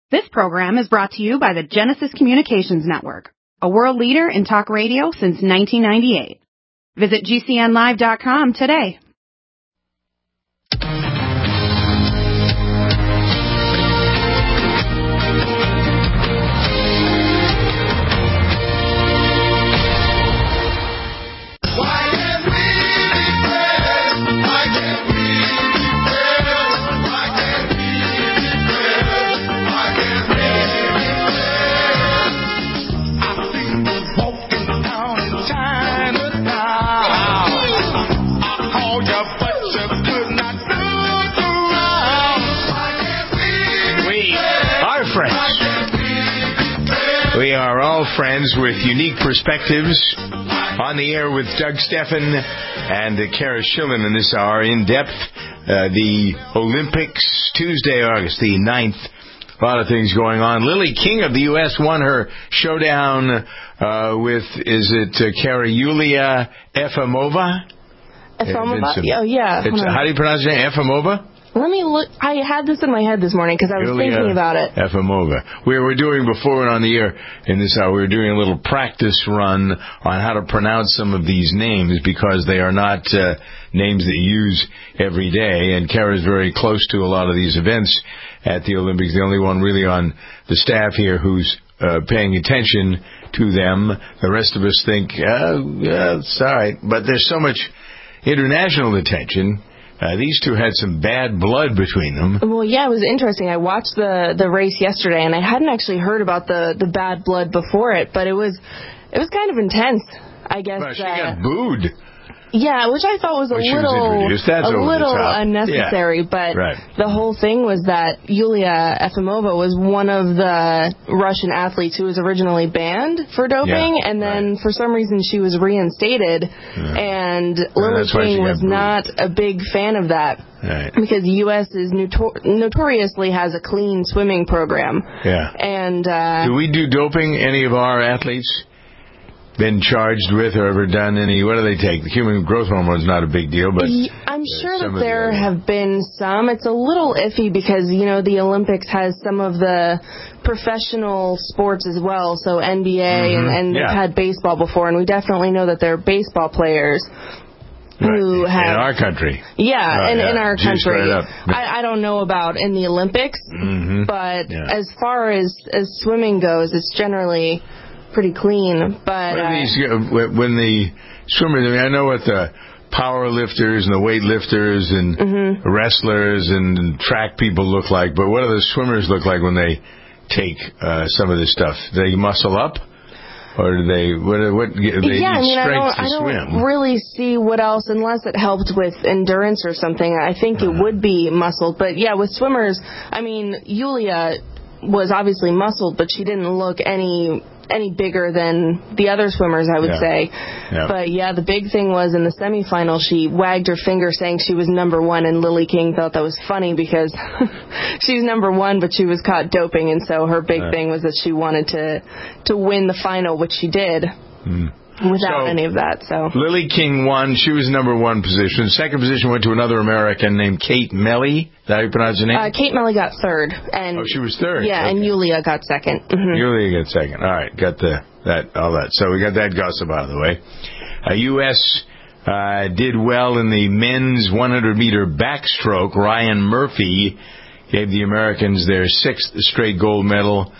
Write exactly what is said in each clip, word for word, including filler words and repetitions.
This program is brought to you by the Genesis Communications Network, a world leader in talk radio since nineteen ninety-eight. Visit G C N live dot com today. We are all friends with unique perspectives. On the air with Doug Steffen and uh, Kara Schillen in this hour. In depth, uh, the Olympics, Tuesday, August the ninth. A lot of things going on. Lily King of the U S won her showdown uh, with, is it uh, Kara Yulia Efimova? Efimova? Oh, yeah. It's, how do you pronounce your name? Efimova? Let me look. I had this in my head this morning because I was Yulia thinking about it. Efimova. We were doing, before we went on the air in this hour, we were doing a little practice run on how to pronounce some of these names because they are not uh, names that you use every day. And Kara's very close to a lot of these events at the Olympics. The only one really on the staff here who's uh, paying attention to them. The rest of us think, uh, yeah, it's all right. But there's so much international attention. Uh, these two had some bad blood between them. Well, yeah, it was interesting. I watched the, the race yesterday, and I hadn't actually heard about the, the bad blood before it, but it was it was kind of intense, I guess. Well, she uh, got booed. Yeah, which I thought was a When she little was That's a over little the top. unnecessary, Yeah. but right. the whole thing was that Yulia Efimova was one of the Russian athletes who was originally banned for doping, yeah, and then right. for some reason she was reinstated, yeah. and well, Lily King was booed. not a big fan of that. Right. Because the U S is notor- notoriously has a clean swimming program. Yeah. And uh, do we do doping? Any of our athletes been charged with or ever done any? What do they take? The human growth hormone is not a big deal, but I'm sure that there the have been some. It's a little iffy because you know the Olympics has some of the professional sports as well, so N B A mm-hmm. and, and yeah. they've had baseball before, and we definitely know that there are baseball players. Who right. have, in our country. Yeah, oh, in, yeah. in our Juice country. Right I, I don't know about in the Olympics, mm-hmm. but yeah. as far as, as swimming goes, it's generally pretty clean. But what are uh, these, when the swimmers, I mean, I know what the power lifters and the weight lifters and mm-hmm. wrestlers and track people look like, but what do the swimmers look like when they take uh, some of this stuff? Do they muscle up? Or do they, what, what, they yeah, need I mean, strength I don't, to I don't swim? really see what else, unless it helped with endurance or something. I think uh-huh. it would be muscled. But yeah, with swimmers, I mean, Yulia was obviously muscled, but she didn't look any any bigger than the other swimmers, I would yeah. say. Yeah. But yeah, the big thing was in the semifinal, she wagged her finger saying she was number one, and Lily King thought that was funny because she's number one, but she was caught doping, and so her big yeah. thing was that she wanted to to win the final, which she did. Mm. Without so, any of that, so. Lily King won. She was number one position. Second position went to another American named Kate Melly. Is that how you pronounce her name? Uh, Kate Melly got third. And oh, she was third. Yeah, okay. and Yulia got second. Mm-hmm. Yulia got second. All right, got the that all that. So we got that gossip out of the way. Uh, U S uh, did well in the men's one hundred meter backstroke. Ryan Murphy gave the Americans their sixth straight gold medal.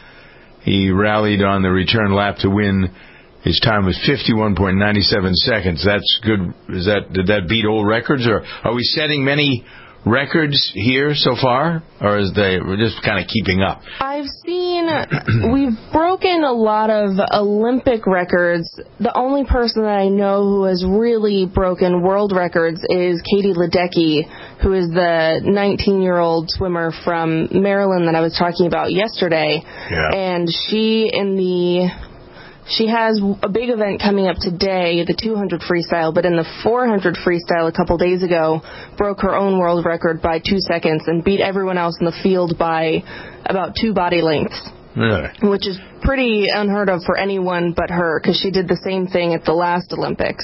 He rallied on the return lap to win. His time was fifty-one point nine seven seconds. That's good. Is that did that beat old records, or are we setting many records here so far, or is they we're just kind of keeping up? I've seen we've broken a lot of Olympic records. The only person that I know who has really broken world records is Katie Ledecky, who is the nineteen-year-old swimmer from Maryland that I was talking about yesterday. Yeah. And she in the She has a big event coming up today, the two hundred freestyle, but in the four hundred freestyle a couple days ago, broke her own world record by two seconds and beat everyone else in the field by about two body lengths. Really? Which is pretty unheard of for anyone but her, because she did the same thing at the last Olympics.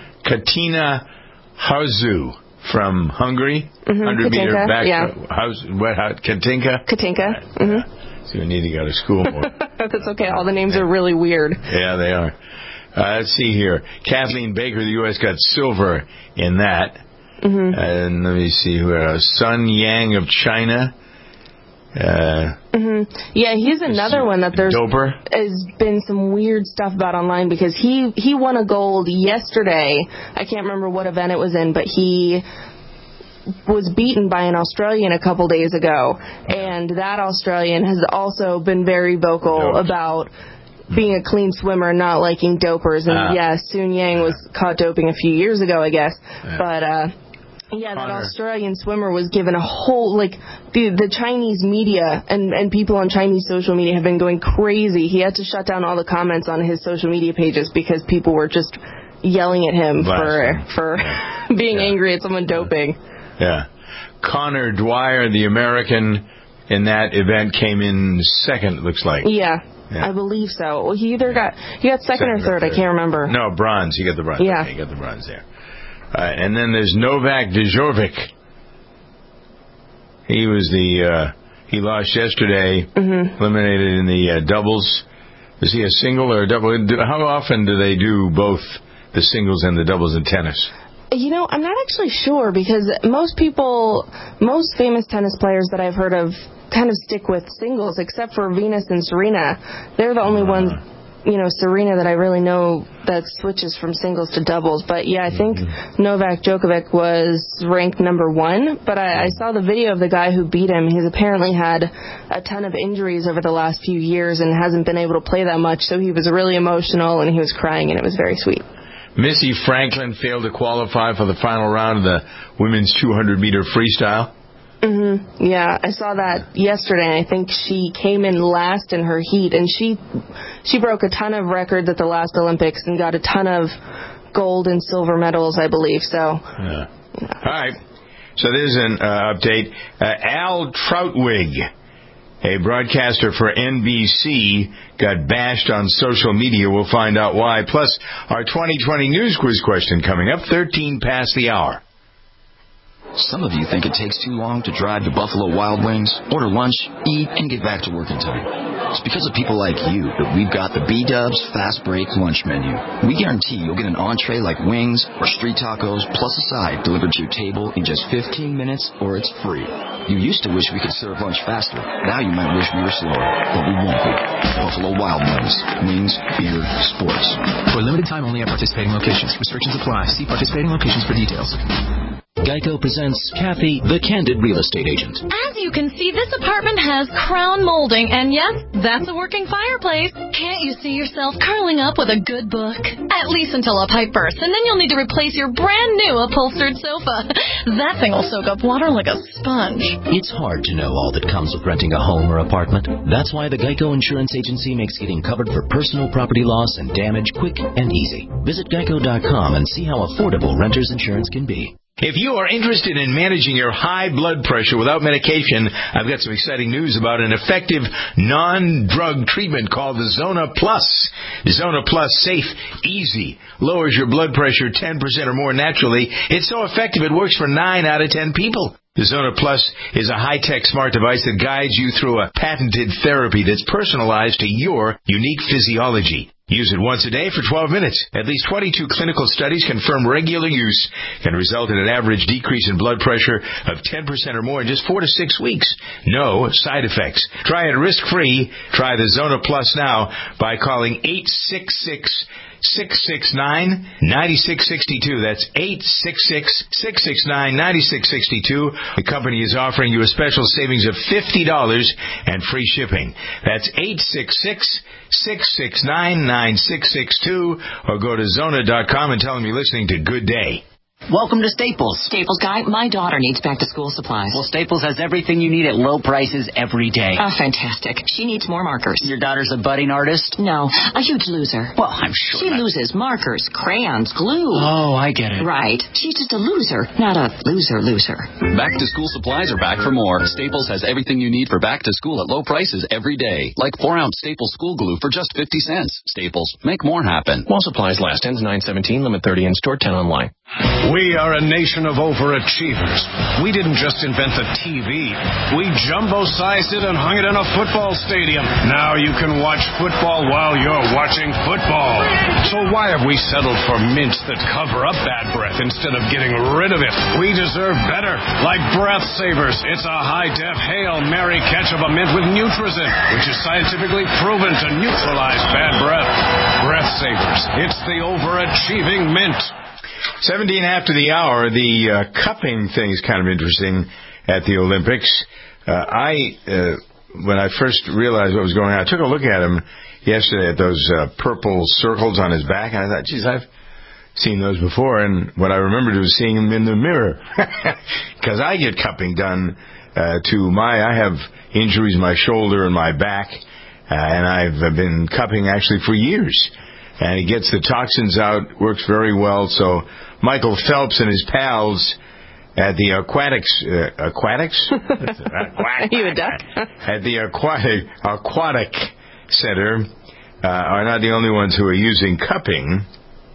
Katina Hazu from Hungary, mm-hmm. one hundred meter Katinka, back. Yeah. How's, what, how, Katinka? Katinka. Mm-hmm. So we need to go to school more. That's okay. All the names are really weird. Yeah, they are. Uh, let's see here. Kathleen Baker, the U S got silver in that. Mm-hmm. And let me see who else. Sun Yang of China. Uh, mm-hmm. Yeah, he's another one that there's doper. has been some weird stuff about online because he, he won a gold yesterday. I can't remember what event it was in, but he was beaten by an Australian a couple days ago. And that Australian has also been very vocal Dope. about being a clean swimmer, not liking dopers. And, uh, yeah, Sun Yang was caught doping a few years ago, I guess. Yeah. But, uh... Yeah, that Australian swimmer was given a whole, like, the the Chinese media and, and people on Chinese social media have been going crazy. He had to shut down all the comments on his social media pages because people were just yelling at him Bless for him. for yeah. being yeah. angry at someone doping. Yeah. Connor Dwyer, the American in that event, came in second, it looks like. Yeah. Yeah. I believe so. Well, he either got he got second, second or, third, or third. I can't remember. No, bronze. He got the bronze. Yeah. Okay, he got the bronze there. Uh, and then there's Novak Djokovic. He was the uh, he lost yesterday, mm-hmm. eliminated in the uh, doubles. Is he a single or a double? How often do they do both the singles and the doubles in tennis? You know, I'm not actually sure because most people, most famous tennis players that I've heard of kind of stick with singles, except for Venus and Serena. They're the only uh. ones. You know, Serena that I really know that switches from singles to doubles. But, yeah, I think mm-hmm. Novak Djokovic was ranked number one. But I, I saw the video of the guy who beat him. He's apparently had a ton of injuries over the last few years and hasn't been able to play that much. So he was really emotional and he was crying, and it was very sweet. Missy Franklin failed to qualify for the final round of the women's two hundred meter freestyle. Mm-hmm. Yeah, I saw that yesterday, and I think she came in last in her heat, and she she broke a ton of records at the last Olympics and got a ton of gold and silver medals, I believe. So, yeah. Yeah. All right. So there's an uh, update. Uh, Al Trautwig, a broadcaster for N B C, got bashed on social media. We'll find out why. Plus, our twenty twenty news quiz question coming up, thirteen past the hour. Some of you think it takes too long to drive to Buffalo Wild Wings, order lunch, eat, and get back to work in time. It's because of people like you that we've got the B-Dubs Fast Break Lunch Menu. We guarantee you'll get an entree like wings or street tacos plus a side delivered to your table in just fifteen minutes or it's free. You used to wish we could serve lunch faster. Now you might wish we were slower, but we won't be. Buffalo Wild Wings. Wings, beer, sports. For a limited time only at participating locations. Restrictions apply. See participating locations for details. Geico presents Kathy, the Candid Real Estate Agent. As you can see, this apartment has crown molding, and yes, that's a working fireplace. Can't you see yourself curling up with a good book? At least until a pipe bursts, and then you'll need to replace your brand new upholstered sofa. That thing will soak up water like a sponge. It's hard to know all that comes with renting a home or apartment. That's why the Geico Insurance Agency makes getting covered for personal property loss and damage quick and easy. Visit geico dot com and see how affordable renter's insurance can be. If you are interested in managing your high blood pressure without medication, I've got some exciting news about an effective non-drug treatment called the Zona Plus. Zona Plus, safe, easy, lowers your blood pressure ten percent or more naturally. It's so effective it works for nine out of ten people. The Zona Plus is a high-tech smart device that guides you through a patented therapy that's personalized to your unique physiology. Use it once a day for twelve minutes. At least twenty-two clinical studies confirm regular use can result in an average decrease in blood pressure of ten percent or more in just four to six weeks. No side effects. Try it risk-free. Try the Zona Plus now by calling eight six six, six six nine, nine six six two. That's eight six six, six six nine, nine six six two. The company is offering you a special savings of fifty dollars and free shipping. That's eight six six, six six nine, nine six six two, or go to Zona dot com and tell them you're listening to Good Day. Welcome to Staples. Staples guy, my daughter needs back-to-school supplies. Well, Staples has everything you need at low prices every day. Oh, fantastic. She needs more markers. Your daughter's a budding artist? No, a huge loser. Well, I'm sure. She that... loses markers, crayons, glue. Oh, I get it. Right. She's just a loser, not a loser-loser. Back-to-school supplies are back for more. Staples has everything you need for back-to-school at low prices every day. Like four-ounce Staples school glue for just fifty cents. Staples, make more happen. While supplies last. Ends nine seventeen. Limit thirty in store, ten online. We are a nation of overachievers. We didn't just invent the T V. We jumbo-sized it and hung it in a football stadium. Now you can watch football while you're watching football. So why have we settled for mints that cover up bad breath instead of getting rid of it? We deserve better. Like Breath Savers. It's a high-def Hail Mary catch of a mint with Nutrizin, which is scientifically proven to neutralize bad breath. Breath Savers. It's the overachieving mint. seventeen after the hour, the uh, cupping thing is kind of interesting at the Olympics. Uh, I, uh, when I first realized what was going on, I took a look at him yesterday at those uh, purple circles on his back, and I thought, geez, I've seen those before, and what I remembered was seeing him in the mirror. Because I get cupping done uh, to my, I have injuries in my shoulder and my back, uh, and I've been cupping actually for years. And he gets the toxins out, works very well. So Michael Phelps and his pals at the aquatics, uh, aquatics? Are you a duck? At the aquatic, aquatic center uh, are not the only ones who are using cupping.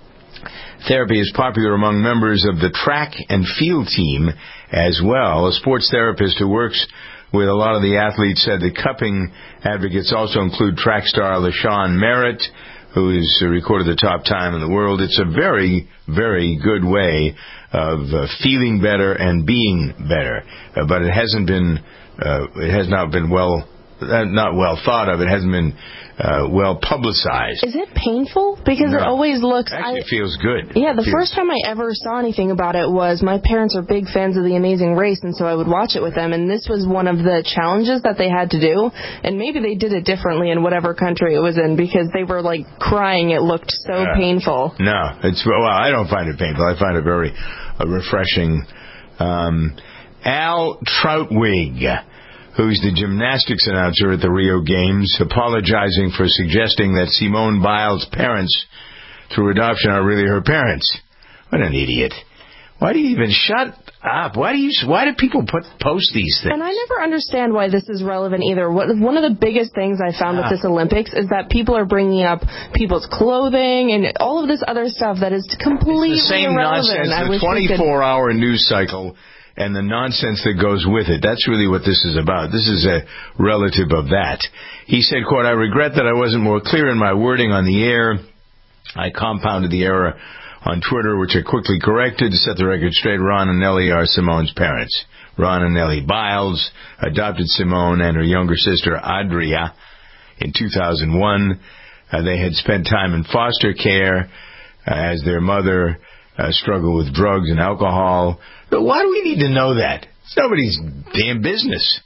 Therapy is popular among members of the track and field team as well. A sports therapist who works with a lot of the athletes said the cupping advocates also include track star LaShawn Merritt, who has recorded the top time in the world. It's a very, very good way of uh, feeling better and being better. Uh, but it hasn't been, uh, it has not been well, uh, not well thought of. It hasn't been uh, well publicized. Is it painful? Because no. it always looks... Actually, I, it feels good. Yeah, the feels, first time I ever saw anything about it was my parents are big fans of The Amazing Race, and so I would watch it with them, and this was one of the challenges that they had to do, and maybe they did it differently in whatever country it was in, because they were, like, crying. It looked so uh, painful. No, it's well, I don't find it painful. I find it very uh, refreshing. Um, Al Troutwig, who's the gymnastics announcer at the Rio Games, apologizing for suggesting that Simone Biles' parents, through adoption, are really her parents. What an idiot. Why do you even shut up? Why do you? Why do people put post these things? And I never understand why this is relevant either. What, one of the biggest things I found ah. with this Olympics is that people are bringing up people's clothing and all of this other stuff that is completely it's the same irrelevant. nonsense. The twenty-four hour news cycle and the nonsense that goes with it. That's really what this is about. This is a relative of that. He said, quote, "I regret that I wasn't more clear in my wording on the air. I compounded the error on Twitter, which I quickly corrected to set the record straight. Ron and Nellie are Simone's parents. Ron and Nellie Biles adopted Simone and her younger sister, Adria, in two thousand one. Uh, they had spent time in foster care uh, as their mother uh, struggled with drugs and alcohol. But why do we need to know that? It's nobody's damn business."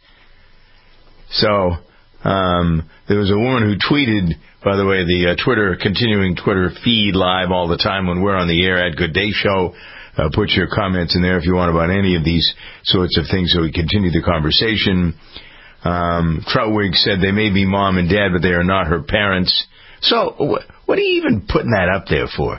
So, um, there was a woman who tweeted, by the way, the uh, Twitter, continuing Twitter feed live all the time when we're on the air at Good Day Show. Uh, put your comments in there if you want about any of these sorts of things so we continue the conversation. Um, Troutwig said they may be mom and dad, but they are not her parents. So, wh- what are you even putting that up there for?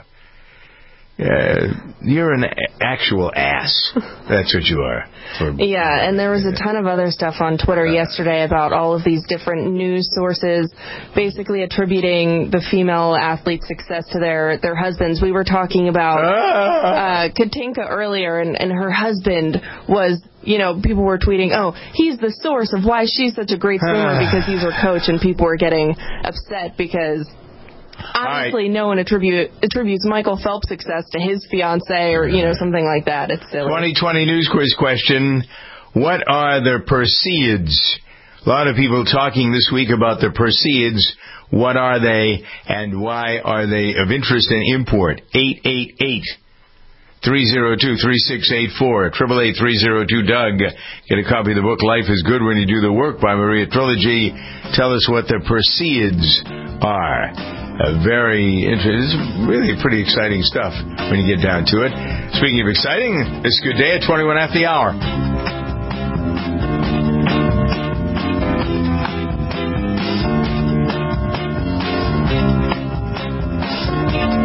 Uh, you're an a- actual ass. That's what you are. For, yeah, and there was a ton of other stuff on Twitter yesterday about all of these different news sources basically attributing the female athlete's success to their, their husbands. We were talking about uh, Katinka earlier, and, and her husband was, you know, people were tweeting, oh, he's the source of why she's such a great swimmer because he's her coach, and people were getting upset because... Obviously, right. No one attribute, attributes Michael Phelps' success to his fiancée or, you know, something like that. It's silly. twenty twenty news quiz question. What are the Perseids? A lot of people talking this week about the Perseids. What are they and why are they of interest in import? eight eight eight, three oh two, three six eight four. eight eight eight, three oh two, Doug. Get a copy of the book Life is Good When You Do the Work by Maria Trilogy. Tell us what the Perseids are. Uh, very interesting. This is really pretty exciting stuff when you get down to it. Speaking of exciting, it's Good Day at twenty-one after the hour.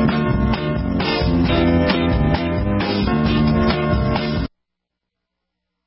It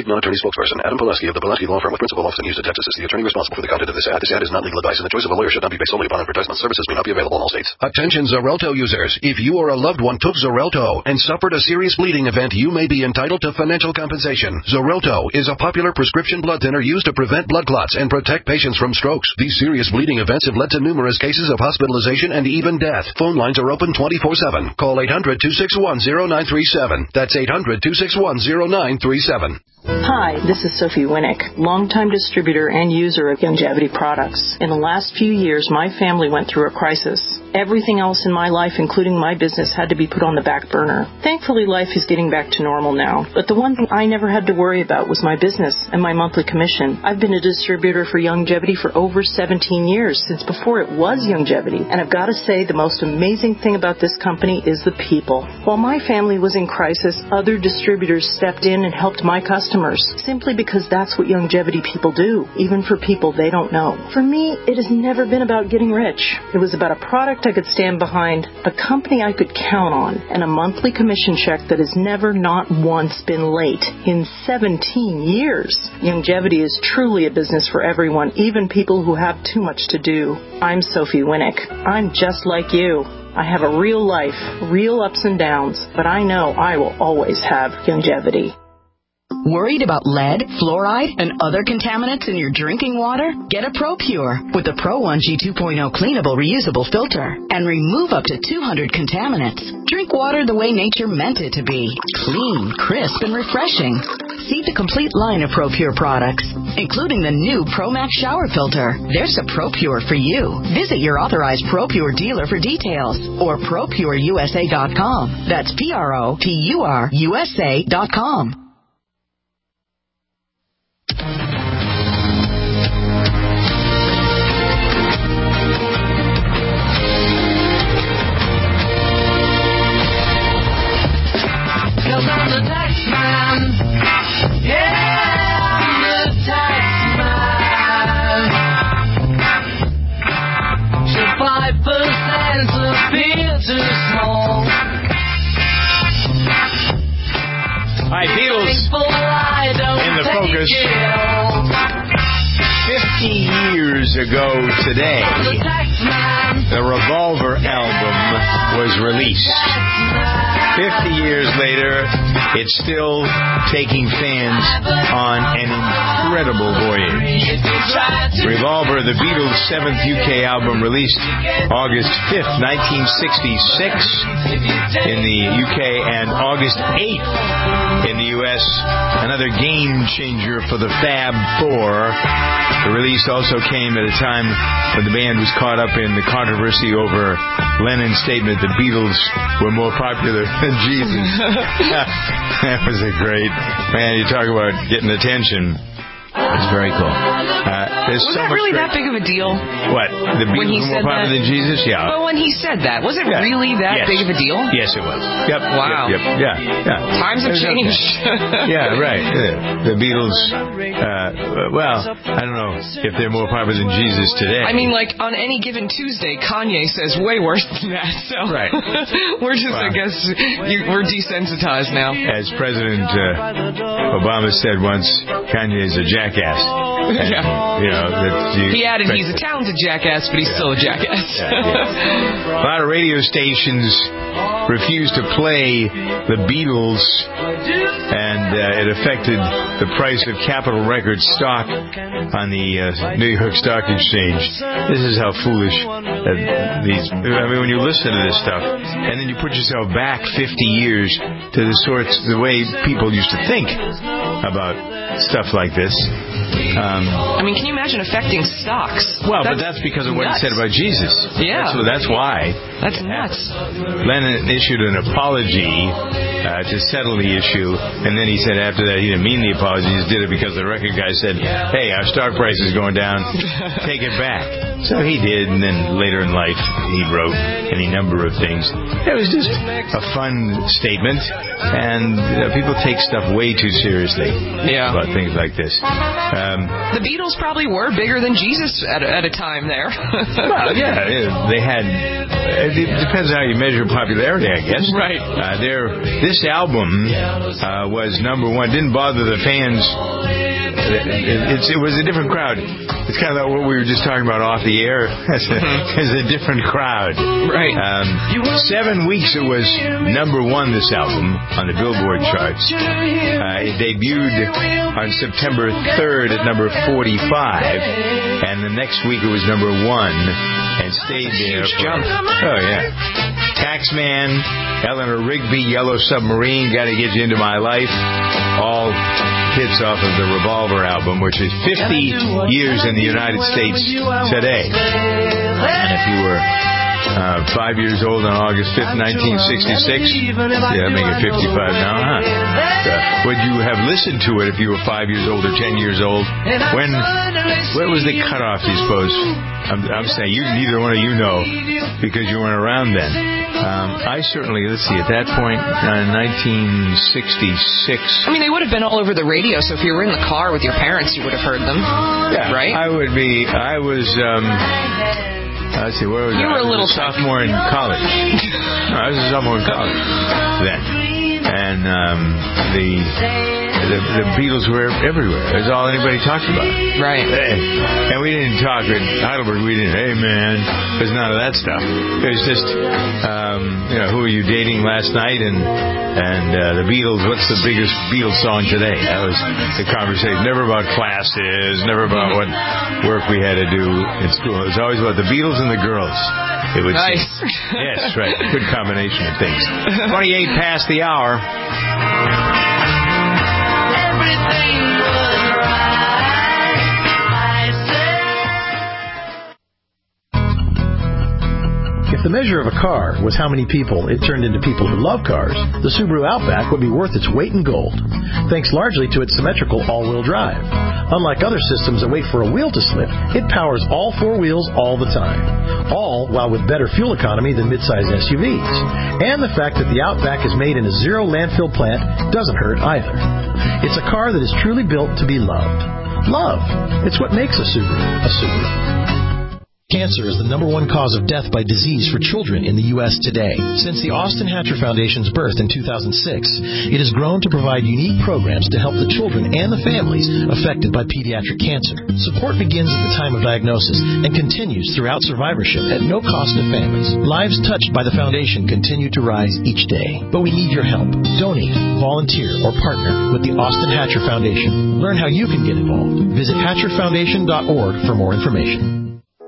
non-attorney spokesperson. Adam Pileski of the Pileski Law Firm with principal office in Houston, Texas is the attorney responsible for the content of this ad. This ad is not legal advice, and the choice of a lawyer should not be based solely upon advertisement. Services may not be available in all states. Attention Xarelto users. If you or a loved one took Xarelto and suffered a serious bleeding event, you may be entitled to financial compensation. Xarelto is a popular prescription blood thinner used to prevent blood clots and protect patients from strokes. These serious bleeding events have led to numerous cases of hospitalization and even death. Phone lines are open twenty-four seven. Call eight hundred, two six one, zero nine three seven. That's eight hundred, two six one, zero nine three seven. Hi, this is Sophie Winnick, longtime distributor and user of Youngevity products. In the last few years, my family went through a crisis. Everything else in my life, including my business, had to be put on the back burner. Thankfully, life is getting back to normal now. But the one thing I never had to worry about was my business and my monthly commission. I've been a distributor for Youngevity for over seventeen years, since before it was Youngevity. And I've got to say, the most amazing thing about this company is the people. While my family was in crisis, other distributors stepped in and helped my customers, simply because that's what Youngevity people do, even for people they don't know. For me, it has never been about getting rich. It was about a product I could stand behind, a company I could count on, and a monthly commission check that has never, not once, been late in seventeen years. Youngevity is truly a business for everyone, even people who have too much to do. I'm Sophie Winnick. I'm just like you. I have a real life, real ups and downs, but I know I will always have Youngevity. Worried about lead, fluoride, and other contaminants in your drinking water? Get a ProPure with the Pro one G two point oh cleanable reusable filter and remove up to two hundred contaminants. Drink water the way nature meant it to be. Clean, crisp, and refreshing. See the complete line of ProPure products, including the new ProMax shower filter. There's a ProPure for you. Visit your authorized ProPure dealer for details or Pro Pure U S A dot com. That's P R O P U R U S A dot com. Cause I'm the tax man. Yeah, I'm the tax man. Should five percent appear too small? Hi, Beatles in the focus. Fifty years ago today, the Revolver album was released. Fifty years later, it's still taking fans on an incredible voyage. Revolver, the Beatles' seventh U K album, released August fifth, nineteen sixty-six in the U K and August eighth in the U S. Another game changer for the Fab Four. The release also came at a time when the band was caught up in the controversy over Lennon's statement the Beatles were more popular than Jesus. That was a great, man, you talk about getting attention. It's very cool. Uh, was so that really great... that big of a deal? What? The Beatles were more popular than Jesus? Yeah. But when he said that, was it yeah. really that yes. big of a deal? Yes, it was. Yep. Wow. Yep. yep. Yeah. Yeah. Times have changed. Okay. Yeah, right. Yeah. The Beatles, uh, well, I don't know if they're more popular than Jesus today. I mean, like, on any given Tuesday, Kanye says way worse than that. So right. we're just, wow. I guess, you, we're desensitized now. As President uh, Obama said once, Kanye's a jackass. And, yeah. You know, that you he added he's a talented jackass, but he's yeah. still a jackass. Yeah, yeah. A lot of radio stations refused to play the Beatles, and uh, it affected the price of Capitol Records stock on the uh, New York Stock Exchange. This is how foolish uh, these... I mean, when you listen to this stuff, and then you put yourself back fifty years to the sorts, the way people used to think about stuff like this. Um, I mean, can you imagine affecting stocks? Well, that's but that's because of what nuts. he said about Jesus. Yeah. That's, that's why. That's nuts. Lennon issued an apology uh, to settle the issue, and then he said after that he didn't mean the apology, he just did it because the record guy said, hey, our stock price is going down, take it back. So he did, and then later in life he wrote any number of things. It was just a fun statement, and uh, people take stuff way too seriously yeah. about things like this. Um, the Beatles probably were bigger than Jesus at a, at a time there. Well, yeah, they had. It depends on how you measure popularity, I guess. Right. Uh, there, this album uh, was number one. Didn't bother the fans. It, it, it's, it was a different crowd. It's kind of like what we were just talking about off the air. It's a, it's a different crowd. Right. Um, seven weeks it was number one, this album, on the Billboard charts. Uh, it debuted on September third at number forty-five, and the next week it was number one and stayed there. Huge for, jump. Oh, yeah. Taxman, Eleanor Rigby, Yellow Submarine, Gotta Get You Into My Life, all hits off of the Revolver album, which is fifty years in the United States today. And if you were uh, five years old on August fifth, nineteen sixty-six, yeah, make it fifty-five now, huh? Uh, would you have listened to it if you were five years old or ten years old? When, what was the cutoff, you suppose? I'm, I'm saying you, neither one of you know, because you weren't around then. Um, I certainly, let's see, at that point, uh, nineteen sixty-six. I mean, they would have been all over the radio, so if you were in the car with your parents, you would have heard them. Yeah, right? I would be, I was, um, let's see, where was you I? were a little I was a sophomore in college. No, I was a sophomore in college then. And um, the, the the Beatles were everywhere. That's all anybody talked about. Right. And we didn't talk at Heidelberg. We didn't, hey, man, there's none of that stuff. It was just, um, you know, who are you dating last night? And and uh, the Beatles, what's the biggest Beatles song today? That was the conversation. Never about classes, never about what work we had to do in school. It was always about the Beatles and the girls. It would nice. Seem. Yes, right. Good combination of things. twenty-eight past the hour. If the measure of a car was how many people it turned into people who love cars, the Subaru Outback would be worth its weight in gold, thanks largely to its symmetrical all-wheel drive. Unlike other systems that wait for a wheel to slip, it powers all four wheels all the time, all while with better fuel economy than midsize S U Vs. And the fact that the Outback is made in a zero landfill plant doesn't hurt either. It's a car that is truly built to be loved. Love. It's what makes a Subaru a Subaru. Cancer is the number one cause of death by disease for children in the U S today. Since the Austin Hatcher Foundation's birth in two thousand six, it has grown to provide unique programs to help the children and the families affected by pediatric cancer. Support begins at the time of diagnosis and continues throughout survivorship at no cost to families. Lives touched by the foundation continue to rise each day. But we need your help. Donate, volunteer, or partner with the Austin Hatcher Foundation. Learn how you can get involved. Visit hatcher foundation dot org for more information.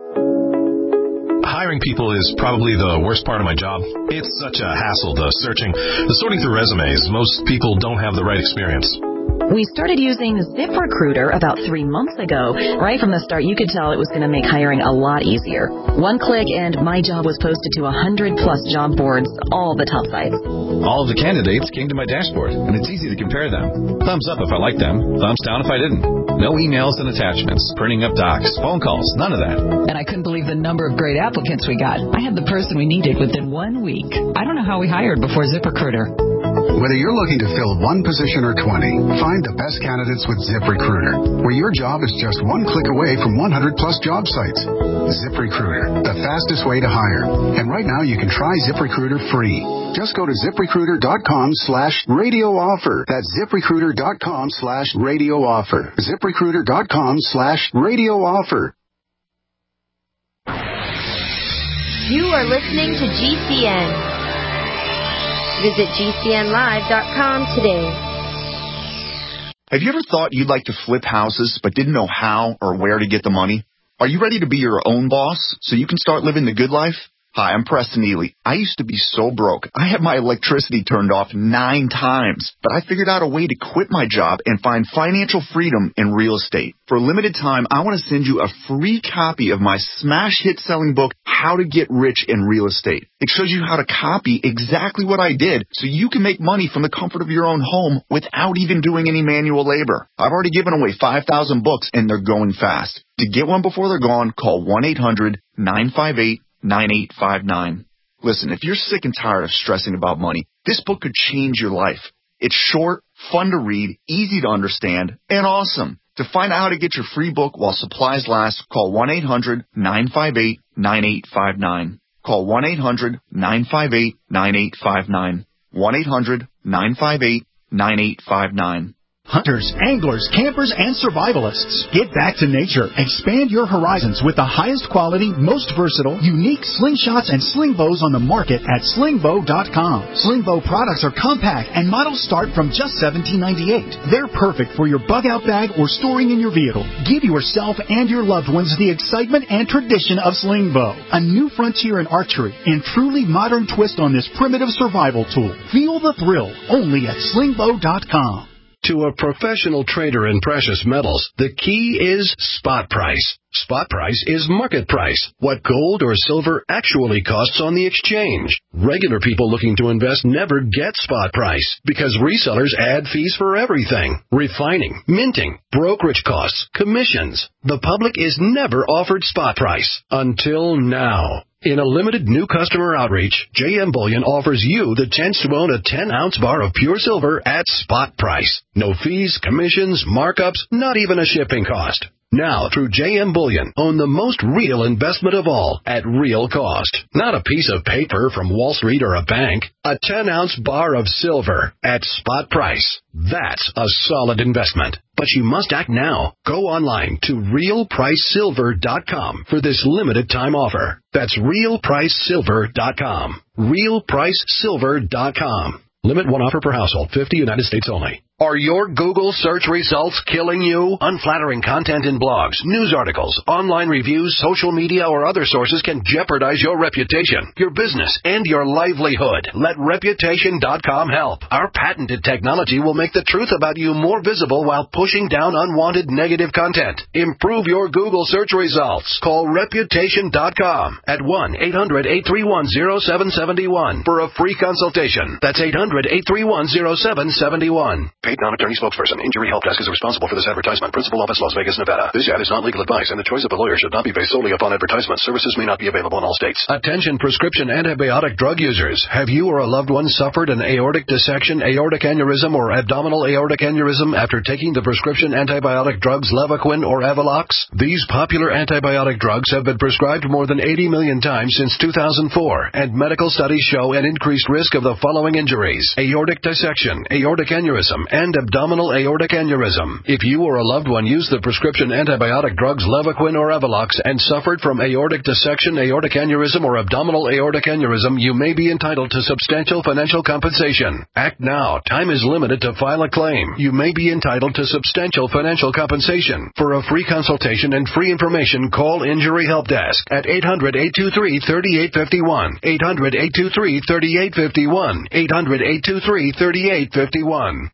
Hiring people is probably the worst part of my job. It's such a hassle, the searching, the sorting through resumes. Most people don't have the right experience. We started using ZipRecruiter about three months ago. Right from the start, you could tell it was going to make hiring a lot easier. One click and my job was posted to one hundred plus job boards, all the top sites. All of the candidates came to my dashboard, and it's easy to compare them. Thumbs up if I liked them, thumbs down if I didn't. No emails and attachments, printing up docs, phone calls, none of that. And I couldn't believe the number of great applicants we got. I had the person we needed within one week. I don't know how we hired before ZipRecruiter. Whether you're looking to fill one position or twenty, find the best candidates with ZipRecruiter, where your job is just one click away from one hundred plus job sites. ZipRecruiter, the fastest way to hire. And right now you can try ZipRecruiter free. Just go to ZipRecruiter.com slash radio offer. That's ZipRecruiter.com slash radio offer. ZipRecruiter.com slash radio offer. You are listening to G C N. Visit G C N live dot com today. Have you ever thought you'd like to flip houses but didn't know how or where to get the money? Are you ready to be your own boss so you can start living the good life? Hi, I'm Preston Ely. I used to be so broke. I had my electricity turned off nine times, but I figured out a way to quit my job and find financial freedom in real estate. For a limited time, I want to send you a free copy of my smash hit selling book, How to Get Rich in Real Estate. It shows you how to copy exactly what I did so you can make money from the comfort of your own home without even doing any manual labor. I've already given away five thousand books and they're going fast. To get one before they're gone, call one eight hundred nine five eight nine eight five nine. Listen, if you're sick and tired of stressing about money, this book could change your life. It's short, fun to read, easy to understand, and awesome. To find out how to get your free book while supplies last, call one eight hundred nine five eight nine eight five nine. Call one eight hundred nine five eight nine eight five nine. one eight hundred nine five eight nine eight five nine. Hunters, anglers, campers, and survivalists. Get back to nature. Expand your horizons with the highest quality, most versatile, unique slingshots and sling bows on the market at sling bow dot com. Sling bow products are compact and models start from just seventeen ninety-eight. They're perfect for your bug out bag or storing in your vehicle. Give yourself and your loved ones the excitement and tradition of sling bow. A new frontier in archery and truly modern twist on this primitive survival tool. Feel the thrill only at sling bow dot com. To a professional trader in precious metals, the key is spot price. Spot price is market price, what gold or silver actually costs on the exchange. Regular people looking to invest never get spot price because resellers add fees for everything. Refining, minting, brokerage costs, commissions. The public is never offered spot price until now. In a limited new customer outreach, J M Bullion offers you the chance to own a ten ounce bar of pure silver at spot price. No fees, commissions, markups, not even a shipping cost. Now, through J M Bullion, own the most real investment of all at real cost. Not a piece of paper from Wall Street or a bank. A ten ounce bar of silver at spot price. That's a solid investment. But you must act now. Go online to real price silver dot com for this limited time offer. That's real price silver dot com. real price silver dot com. Limit one offer per household, fifty United States only. Are your Google search results killing you? Unflattering content in blogs, news articles, online reviews, social media, or other sources can jeopardize your reputation, your business, and your livelihood. Let reputation dot com help. Our patented technology will make the truth about you more visible while pushing down unwanted negative content. Improve your Google search results. Call reputation dot com at one eight hundred eight three one zero seven seven one for a free consultation. That's eight hundred eight three one zero seven seven one. Paid non-attorney spokesperson. Injury Help Desk is responsible for this advertisement. Principal office, Las Vegas, Nevada. This ad is not legal advice, and the choice of a lawyer should not be based solely upon advertisement. Services may not be available in all states. Attention prescription antibiotic drug users. Have you or a loved one suffered an aortic dissection, aortic aneurysm, or abdominal aortic aneurysm after taking the prescription antibiotic drugs Levaquin or Avelox? These popular antibiotic drugs have been prescribed more than eighty million times since two thousand four, and medical studies show an increased risk of the following injuries: aortic dissection, aortic aneurysm, and abdominal aortic aneurysm. If you or a loved one used the prescription antibiotic drugs Levaquin or Avelox and suffered from aortic dissection, aortic aneurysm, or abdominal aortic aneurysm, you may be entitled to substantial financial compensation. Act now. Time is limited to file a claim. You may be entitled to substantial financial compensation. For a free consultation and free information, call Injury Help Desk at eight hundred eight two three three eight five one, eight hundred eight two three three eight five one, eight hundred eight two three three eight five one.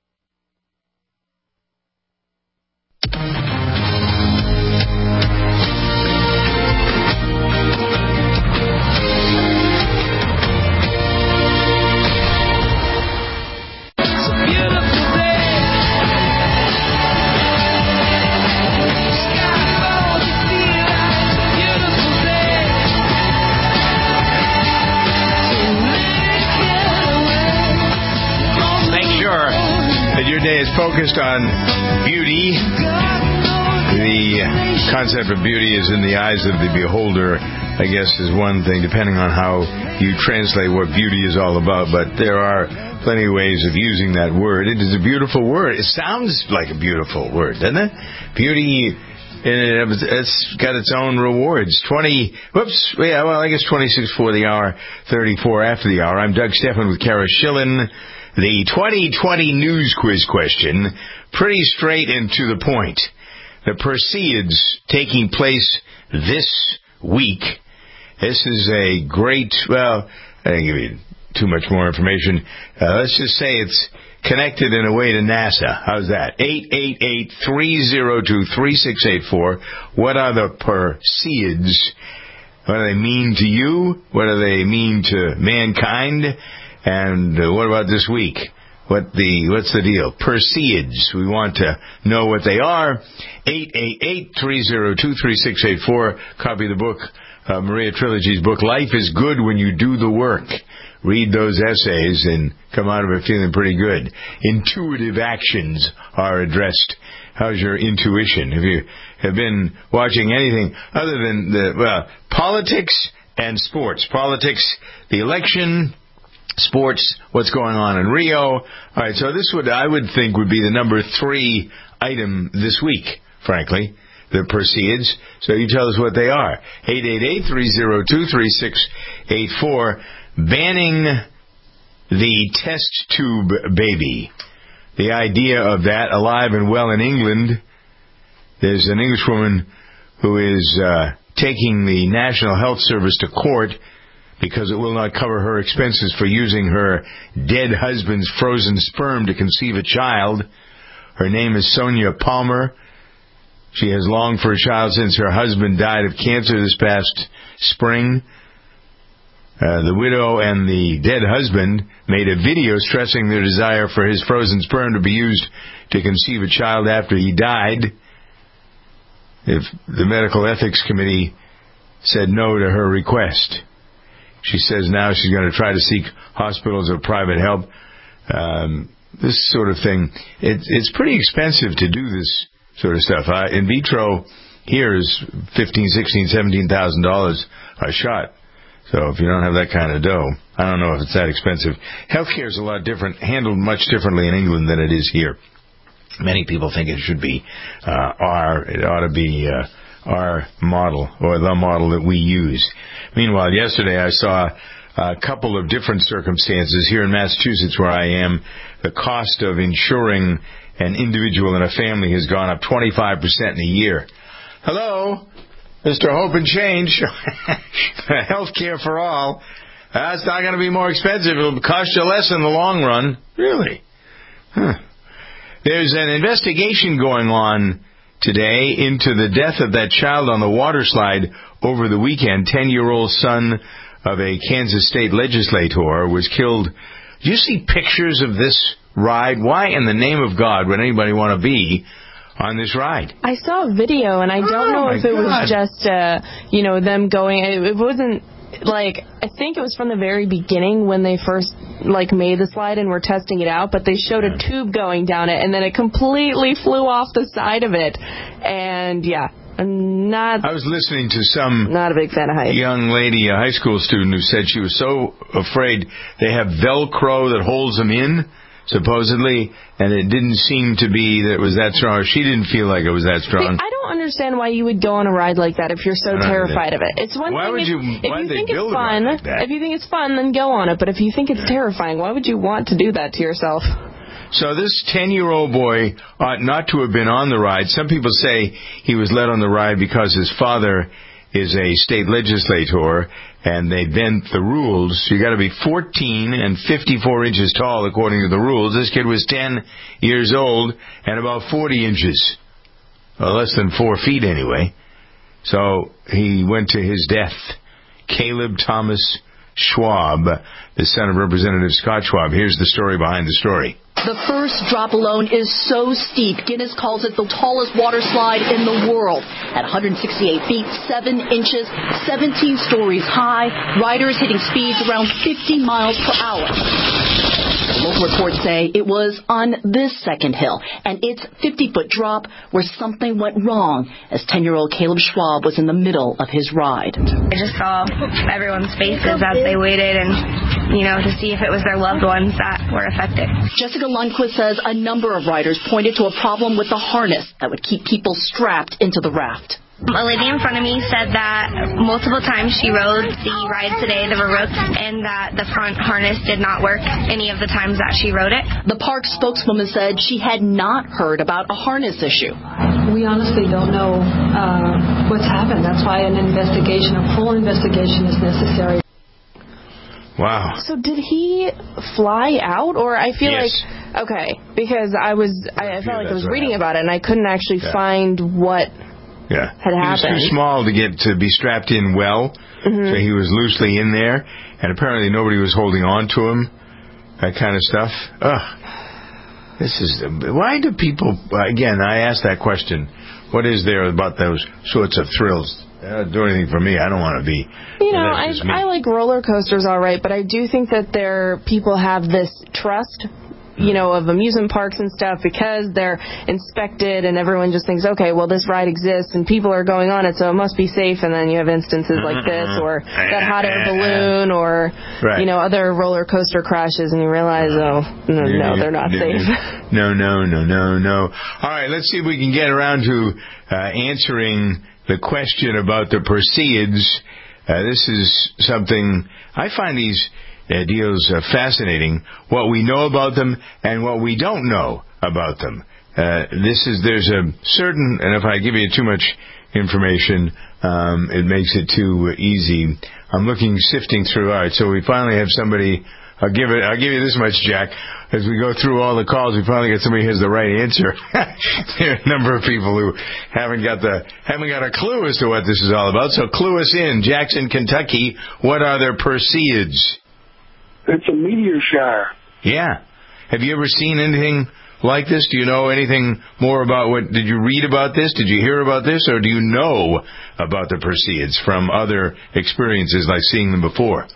Your day is focused on beauty. The concept of beauty is in the eyes of the beholder, I guess, is one thing, depending on how you translate what beauty is all about. But there are plenty of ways of using that word. It is a beautiful word. It sounds like a beautiful word, doesn't it? Beauty, it's got its own rewards. twenty, whoops, yeah, well, I guess twenty-six for the hour, thirty-four after the hour. I'm Doug Stephan with Kara Schillen. The twenty twenty news quiz question, pretty straight and to the point. The proceeds taking place this week This is a great, well, I didn't give you too much more information. Uh, let's just say it's connected in a way to NASA. How's that? eight eight eight, three oh two, three six eight four. What are the Perseids? What do they mean to you? What do they mean to mankind? And uh, what about this week? What the what's the deal? Perseids. We want to know what they are. eight eight eight, three oh two, three six eight four. Copy the book, uh, Maria Trilogy's book, Life is Good When You Do the Work. Read those essays and come out of it feeling pretty good. Intuitive actions are addressed. How's your intuition? Have you have been watching anything other than the, well, politics and sports? Politics, the election, sports, what's going on in Rio. All right, so this would, I would think, would be the number three item this week, frankly, the Perseids. So you tell us what they are. eight eight eight, three oh two, three six eight four. Banning the test tube baby. The idea of that, alive and well in England. There's an Englishwoman who is uh, taking the National Health Service to court because it will not cover her expenses for using her dead husband's frozen sperm to conceive a child. Her name is Sonia Palmer. She has longed for a child since her husband died of cancer this past spring. Uh, the widow and the dead husband made a video stressing their desire for his frozen sperm to be used to conceive a child after he died. If the medical ethics committee said no to her request. She says now she's going to try to seek hospitals or private help. Um, this sort of thing, it, it's pretty expensive to do this sort of stuff. Uh, in vitro here is fifteen, sixteen, seventeen thousand dollars a shot. So if you don't have that kind of dough, I don't know if it's that expensive. Healthcare is a lot different, handled much differently in England than it is here. Many people think it should be uh, our, it ought to be uh, our model or the model that we use. Meanwhile, yesterday I saw a couple of different circumstances here in Massachusetts where I am. The cost of insuring an individual in a family has gone up twenty-five percent in a year. Hello? Mister Hope and Change, health care for all. That's not going to be more expensive. It'll cost you less in the long run. Really? Huh. There's an investigation going on today into the death of that child on the water slide over the weekend. Ten-year-old son of a Kansas state legislator was killed. Do you see pictures of this ride? Why in the name of God would anybody want to be on this ride? I saw a video, and I don't know oh if it God. was just, uh, you know, them going, it, it wasn't, like, I think it was from the very beginning when they first, like, made the slide and were testing it out, but they showed a tube going down it, and then it completely flew off the side of it, and, yeah, I'm not... I was listening to some... Not a big fan of heights. Young lady, a high school student, who said she was so afraid. They have Velcro that holds them in, supposedly, and it didn't seem to be that it was that strong. She didn't feel like it was that strong. See, I don't understand why you would go on a ride like that if you're so terrified of it. It's one why thing would if, you, if why you would think they it's build fun. a ride like that? If you think it's fun, then go on it. But if you think it's terrifying, why would you want to do that to yourself? So this ten-year-old boy ought not to have been on the ride. Some people say he was led on the ride because his father is a state legislator, and they bent the rules. You got to be fourteen and fifty-four inches tall, according to the rules. This kid was ten years old and about forty inches. Well, less than four feet anyway. So he went to his death. Caleb Thomas Schwab, the son of Representative Scott Schwab. Here's the story behind the story. The first drop alone is so steep, Guinness calls it the tallest water slide in the world. At one hundred sixty-eight feet, seven inches, seventeen stories high, riders hitting speeds around fifty miles per hour. Local reports say it was on this second hill, and its fifty-foot drop where something went wrong as ten-year-old Caleb Schwab was in the middle of his ride. I just saw everyone's faces as they waited and, you know, to see if it was their loved ones that were affected. Jessica Lundquist says a number of riders pointed to a problem with the harness that would keep people strapped into the raft. A lady in front of me said that multiple times she rode the ride today, the Baroque, and that the front harness did not work any of the times that she rode it. The park spokeswoman said she had not heard about a harness issue. We honestly don't know uh, what's happened. That's why an investigation, a full investigation is necessary. Wow. So did he fly out, or I feel yes. like, okay, because I was, I, I felt like I was reading about it and I couldn't actually yeah. find what yeah. had happened. He was too small to get to be strapped in well, mm-hmm. so he was loosely in there, and apparently nobody was holding on to him, that kind of stuff. Ugh. This is, why do people, again, I asked that question, what is there about those sorts of thrills? They don't do anything for me. I don't want to be. You know, I, I like roller coasters all right, but I do think that there people have this trust, you know, of amusement parks and stuff because they're inspected and everyone just thinks, okay, well, this ride exists and people are going on it, so it must be safe. And then you have instances like this or that hot air balloon or, right. you know, other roller coaster crashes and you realize, oh, no, no they're not safe. No, no, no, no, no. All right, let's see if we can get around to uh, answering the question about the Perseids. Uh, this is something, I find these uh, deals uh, fascinating, what we know about them and what we don't know about them. Uh, this is, there's a certain, and if I give you too much information, um, it makes it too easy. I'm looking, sifting through, all right, so we finally have somebody, I'll give it, I'll give you this much, Jack. As we go through all the calls, we finally get somebody who has the right answer. There are a number of people who haven't got the haven't got a clue as to what this is all about. So clue us in. Jackson, Kentucky, what are the Perseids? It's a meteor shower. Yeah. Have you ever seen anything like this? Do you know anything more about what? Did you read about this? Did you hear about this? Or do you know about the Perseids from other experiences like seeing them before?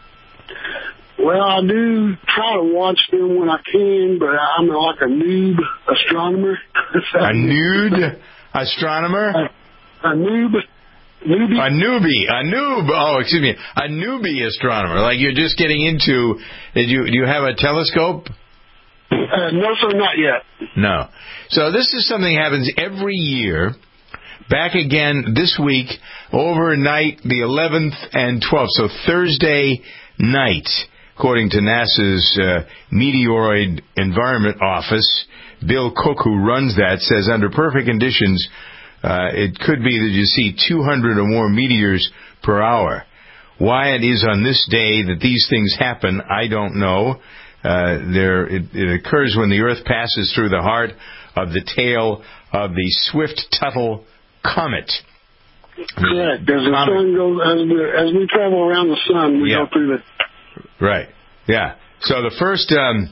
Well, I do try to watch them when I can, but I'm like a noob astronomer. A nude astronomer? A, a noob. Newbie. A newbie. A noob. Oh, excuse me. A newbie astronomer. Like you're just getting into, did you, do you have a telescope? Uh, no, sir, not yet. No. So this is something that happens every year. Back again this week, overnight, the eleventh and twelfth. So Thursday night. According to NASA's uh, Meteoroid Environment Office, Bill Cook, who runs that, says under perfect conditions, uh, it could be that you see two hundred or more meteors per hour. Why it is on this day that these things happen, I don't know. Uh, there, it, it occurs when the Earth passes through the heart of the tail of the Swift-Tuttle Comet. Correct. As the sun goes, as we, as we travel around the sun, we yeah. go through the. Right. Yeah. So the first, um,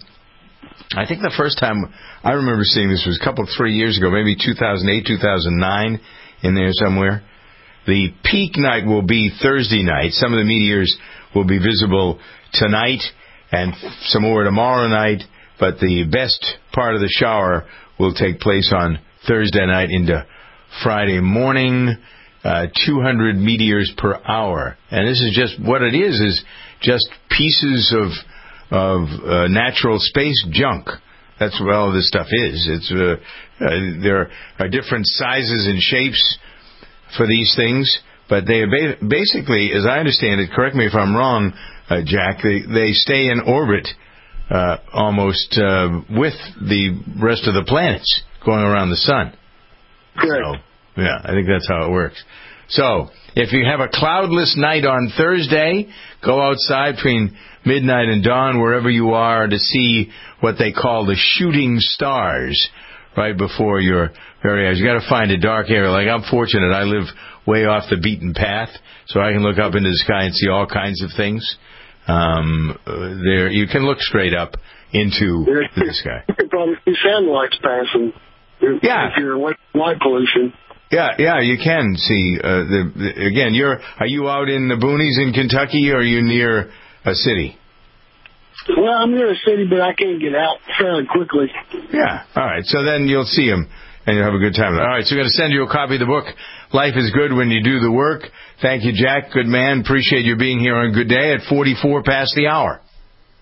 I think the first time I remember seeing this was a couple, three years ago, maybe two thousand eight, two thousand nine, in there somewhere. The peak night will be Thursday night. Some of the meteors will be visible tonight and some more tomorrow night, but the best part of the shower will take place on Thursday night into Friday morning. Uh, two hundred meteors per hour. And this is just, what it is, is just pieces of of uh, natural space junk. That's what all this stuff is. It's uh, uh, there are different sizes and shapes for these things, but they ba- basically, as I understand it, correct me if I'm wrong, uh, Jack, they, they stay in orbit uh, almost uh, with the rest of the planets going around the sun. Correct. So, yeah, I think that's how it works. So, if you have a cloudless night on Thursday, go outside between midnight and dawn, wherever you are, to see what they call the shooting stars right before your very eyes. You got to find a dark area. Like, I'm fortunate. I live way off the beaten path, so I can look up into the sky and see all kinds of things. Um, there, you can look straight up into the sky. You can probably see satellites passing. Yeah. If you're light, light pollution. Yeah, yeah, you can see. Uh, the, the again, you're are you out in the boonies in Kentucky, or are you near a city? Well, I'm near a city, but I can't get out fairly quickly. Yeah, all right. So then you'll see them, and you'll have a good time. All right, so we're going to send you a copy of the book, Life is Good When You Do the Work. Thank you, Jack. Good man. Appreciate you being here on Good Day at forty-four past the hour.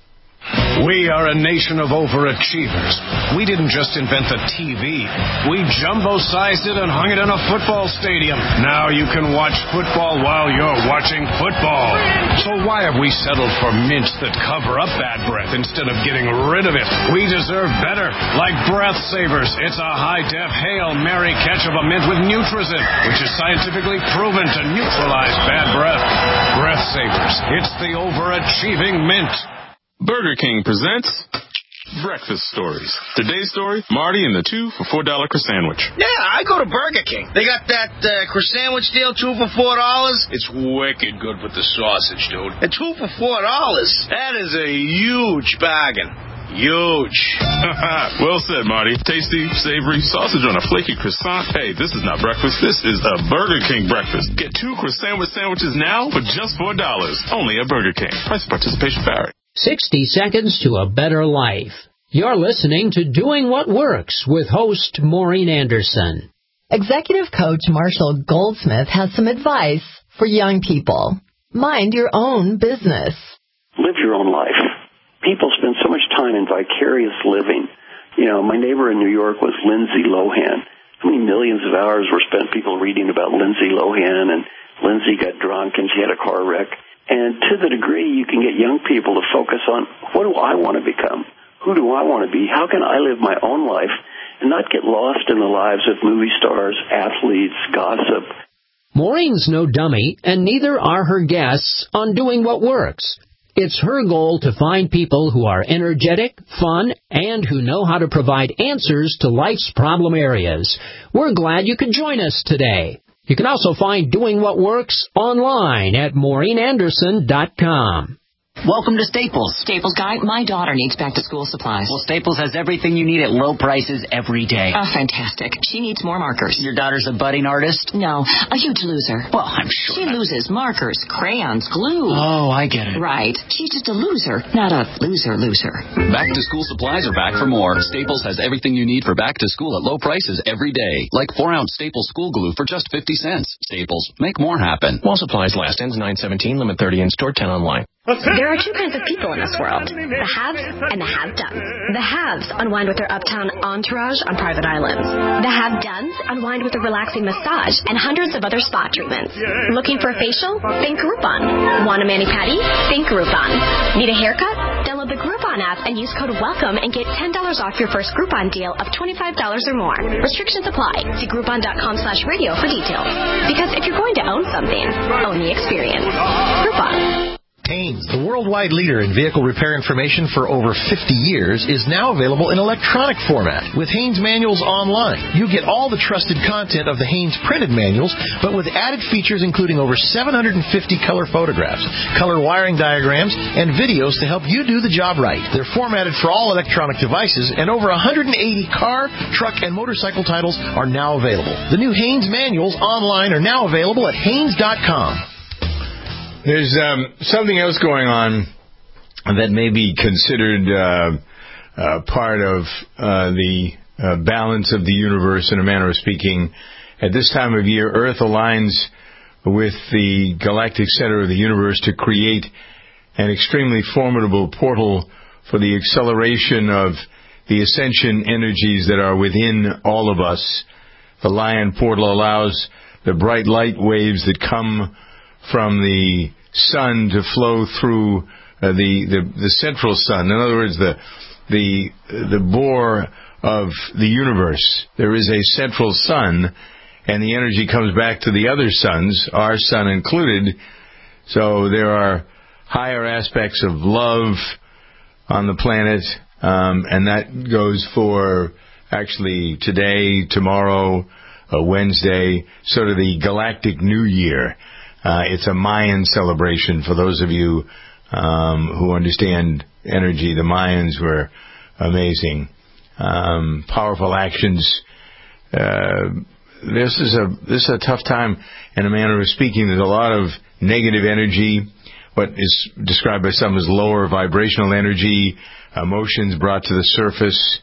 We are a nation of overachievers. We didn't just invent the T V. We jumbo-sized it and hung it in a football stadium. Now you can watch football while you're watching football. So why have we settled for mints that cover up bad breath instead of getting rid of it? We deserve better. Like Breath Savers, it's a high-def Hail Mary catch of a mint with Nutrizin, which is scientifically proven to neutralize bad breath. Breath Savers, it's the overachieving mint. Burger King presents Breakfast Stories. Today's story, Marty and the two for four dollar croissant. Yeah, I go to Burger King. They got that uh, croissant deal, two for four dollars. It's wicked good with the sausage, dude. And two for four dollars. That is a huge bargain. Huge. Well said, Marty. Tasty, savory, sausage on a flaky croissant. Hey, this is not breakfast. This is a Burger King breakfast. Get two croissant sandwiches now for just four dollars. Only at Burger King. Price and participation vary. sixty seconds to a better life. You're listening to Doing What Works with host Maureen Anderson. Executive coach Marshall Goldsmith has some advice for young people. Mind your own business. Live your own life. People spend so much time in vicarious living. You know, my neighbor in New York was Lindsay Lohan. How many millions of hours were spent people reading about Lindsay Lohan, and Lindsay got drunk and she had a car wreck. And to the degree you can get young people to focus on, what do I want to become? Who do I want to be? How can I live my own life and not get lost in the lives of movie stars, athletes, gossip? Maureen's no dummy, and neither are her guests on Doing What Works. It's her goal to find people who are energetic, fun, and who know how to provide answers to life's problem areas. We're glad you could join us today. You can also find Doing What Works online at maureen anderson dot com. Welcome to Staples. Staples guy, my daughter needs back-to-school supplies. Well, Staples has everything you need at low prices every day. Oh, fantastic. She needs more markers. Your daughter's a budding artist? No, a huge loser. Well, I'm sure. She loses markers, crayons, glue. Oh, I get it. Right. She's just a loser, not a loser-loser. Back-to-school supplies are back for more. Staples has everything you need for back-to-school at low prices every day. Like four-ounce Staples school glue for just fifty cents. Staples, make more happen. While supplies last. Ends nine seventeen, limit thirty in store, ten online. There are two kinds of people in this world, the haves and the have-dones. The haves unwind with their uptown entourage on private islands. The have-dones unwind with a relaxing massage and hundreds of other spa treatments. Looking for a facial? Think Groupon. Want a mani-pedi? Think Groupon. Need a haircut? Download the Groupon app and use code WELCOME and get ten dollars off your first Groupon deal of twenty-five dollars or more. Restrictions apply. See Groupon.com slash radio for details. Because if you're going to own something, own the experience. Groupon. Haynes, the worldwide leader in vehicle repair information for over fifty years, is now available in electronic format with Haynes Manuals Online. You get all the trusted content of the Haynes printed manuals, but with added features including over seven hundred fifty color photographs, color wiring diagrams, and videos to help you do the job right. They're formatted for all electronic devices, and over one hundred eighty car, truck, and motorcycle titles are now available. The new Haynes Manuals Online are now available at haynes dot com. There's um, something else going on that may be considered uh, uh, part of uh, the uh, balance of the universe, in a manner of speaking. At this time of year, Earth aligns with the galactic center of the universe to create an extremely formidable portal for the acceleration of the ascension energies that are within all of us. The Lion portal allows the bright light waves that come from the sun to flow through uh, the, the the central sun. In other words, the the the bore of the universe. There is a central sun, and the energy comes back to the other suns, our sun included. So there are higher aspects of love on the planet, um, and that goes for actually today, tomorrow, uh, Wednesday, sort of the galactic New Year. Uh, it's a Mayan celebration for those of you um, who understand energy. The Mayans were amazing. Um, powerful actions. Uh, this is a this is a tough time, in a manner of speaking. There's a lot of negative energy, what is described by some as lower vibrational energy, emotions brought to the surface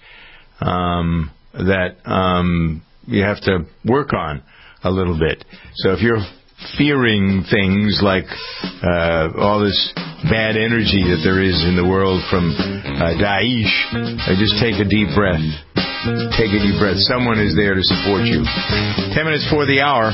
um, that um, you have to work on a little bit. So if you're fearing things like uh, all this bad energy that there is in the world from uh, Daesh, uh, just take a deep breath. Take a deep breath. Someone is there to support you. Ten minutes for the hour.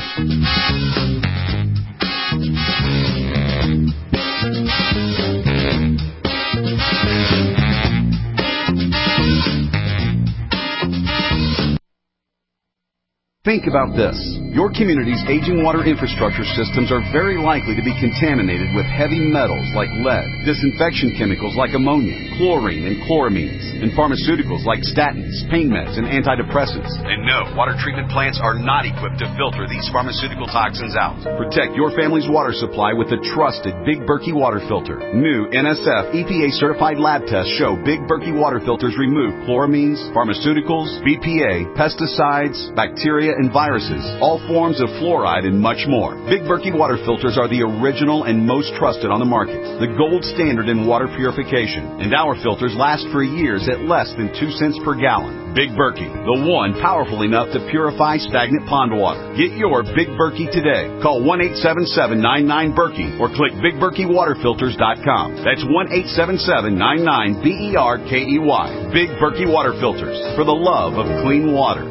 Think about this. Your community's aging water infrastructure systems are very likely to be contaminated with heavy metals like lead, disinfection chemicals like ammonia, chlorine and chloramines, and pharmaceuticals like statins, pain meds, and antidepressants. And no, water treatment plants are not equipped to filter these pharmaceutical toxins out. Protect your family's water supply with the trusted Big Berkey water filter. New N S F E P A-certified lab tests show Big Berkey water filters remove chloramines, pharmaceuticals, B P A, pesticides, bacteria, and viruses, all forms of fluoride, and much more. Big Berkey water filters are the original and most trusted on the market, the gold standard in water purification, and our filters last for years at less than two cents per gallon. Big Berkey, the one powerful enough to purify stagnant pond water. Get your Big Berkey today. Call one eight seven seven, nine nine, Berkey or click big berkey water filters dot com. That's one eight seven seven, nine nine, B E R K E Y. Big Berkey water filters, for the love of clean water.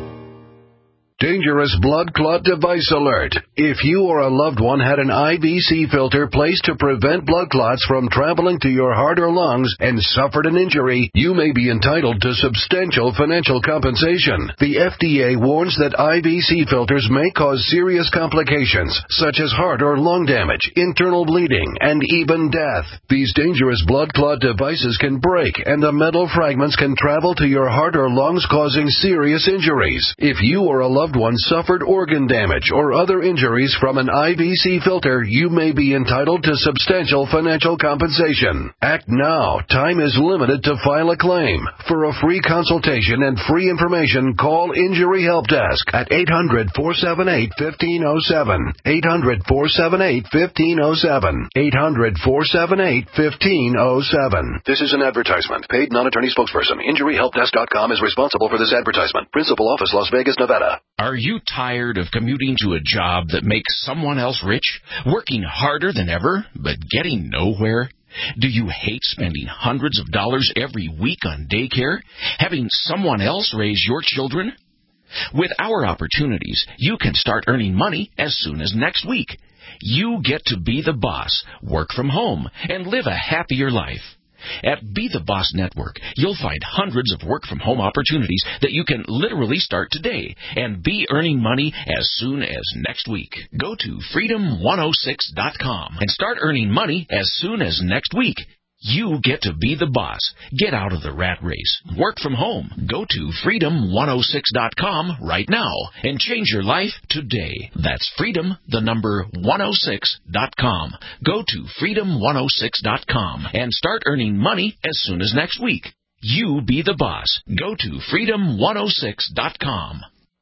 Dangerous blood clot device alert. If you or a loved one had an I V C filter placed to prevent blood clots from traveling to your heart or lungs and suffered an injury, you may be entitled to substantial financial compensation. The F D A warns that I V C filters may cause serious complications, such as heart or lung damage, internal bleeding, and even death. These dangerous blood clot devices can break, and the metal fragments can travel to your heart or lungs, causing serious injuries. If you or a loved one suffered organ damage or other injuries from an I V C filter, you may be entitled to substantial financial compensation. Act now. Time is limited to file a claim. For a free consultation and free information, call Injury Help Desk at eight hundred, four seven eight, one five zero seven. eight hundred, four seven eight, one five zero seven. eight hundred, four seven eight, one five zero seven. This is an advertisement. Paid non-attorney spokesperson. Injury Help Desk dot com is responsible for this advertisement. Principal office, Las Vegas, Nevada. Are you tired of commuting to a job that makes someone else rich, working harder than ever, but getting nowhere? Do you hate spending hundreds of dollars every week on daycare, having someone else raise your children? With our opportunities, you can start earning money as soon as next week. You get to be the boss, work from home, and live a happier life. At Be the Boss Network, you'll find hundreds of work-from-home opportunities that you can literally start today and be earning money as soon as next week. Go to freedom one oh six dot com and start earning money as soon as next week. You get to be the boss. Get out of the rat race. Work from home. Go to freedom one oh six dot com right now and change your life today. That's freedom, the number one oh six dot com. Go to freedom one oh six dot com and start earning money as soon as next week. You be the boss. Go to freedom one oh six dot com.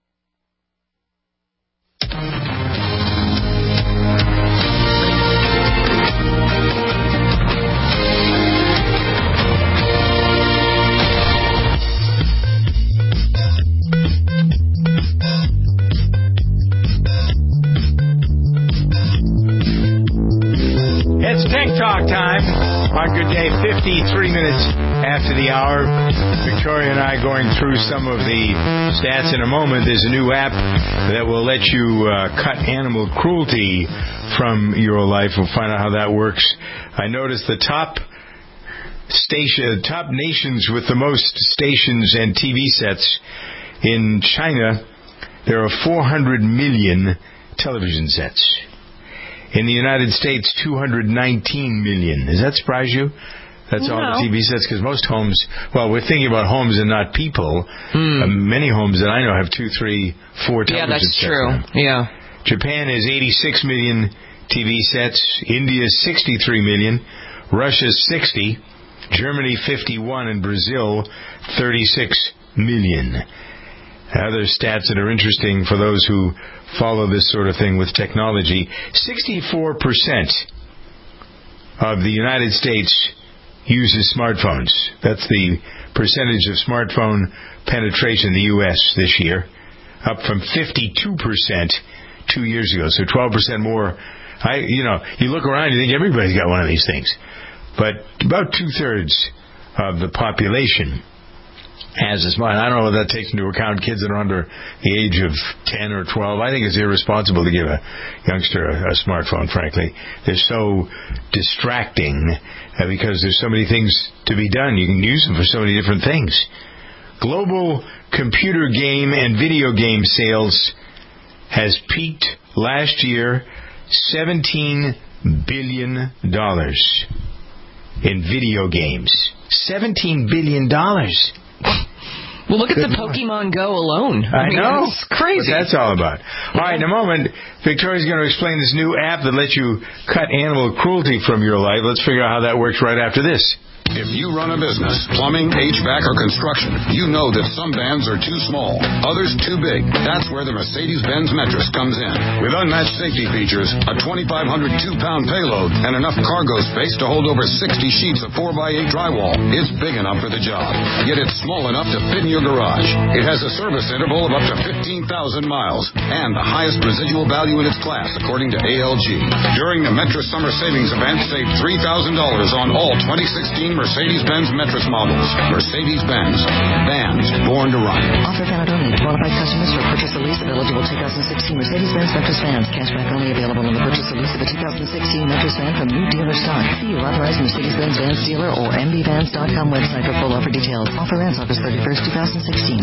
It's Tech Talk time. On good day, fifty-three minutes after the hour. Victoria and I going through some of the stats in a moment. There's a new app that will let you uh, cut animal cruelty from your life. We'll find out how that works. I noticed the top station, top nations with the most stations and T V sets in China. There are four hundred million television sets. In the United States, two hundred nineteen million. Does that surprise you? That's no. all the T V sets, because most homes, well, we're thinking about homes and not people. Mm. Uh, many homes that I know have two, three, four television yeah, that's sets. True. Yeah. Japan is eighty-six million T V sets. India is sixty-three million. Russia is sixty. Germany fifty-one. And Brazil thirty-six million. Other stats that are interesting for those who follow this sort of thing with technology. sixty-four percent of the United States uses smartphones. That's the percentage of smartphone penetration in the U S this year, up from fifty-two percent two years ago. So twelve percent more. I, you know, you look around, you think everybody's got one of these things. but about two-thirds of the population has a smartphone. I don't know whether that takes into account kids that are under the age of ten or twelve. I think it's irresponsible to give a youngster a, a smartphone, frankly. They're so distracting uh, because there's so many things to be done. You can use them for so many different things. Global computer game and video game sales has peaked last year, seventeen billion dollars in video games. seventeen billion dollars. Well, look at Good the Lord. Pokemon Go alone. I, I mean, know. It's crazy. What that's all about. All right, in a moment, Victoria's going to explain this new app that lets you cut animal cruelty from your life. Let's figure out how that works right after this. If you run a business, plumbing, H V A C, or construction, you know that some vans are too small, others too big. That's where the Mercedes-Benz Metris comes in. With unmatched safety features, a twenty-five hundred two-pound payload, and enough cargo space to hold over sixty sheets of four by eight drywall, it's big enough for the job. Yet it's small enough to fit in your garage. It has a service interval of up to fifteen thousand miles, and the highest residual value in its class, according to A L G. During the Metris Summer Savings Event, save three thousand dollars on all twenty sixteen Mercedes-Benz Metris models. Mercedes-Benz. Vans born to run. Offer valid only. Qualified customers for purchase or lease of eligible two thousand sixteen Mercedes-Benz Metris vans. Cashback only available on the purchase or lease of a two thousand sixteen Metris van from new dealer stock. See your authorized Mercedes-Benz Vans dealer or m b vans dot com website for full offer details. Offer ends August thirty-first, twenty sixteen.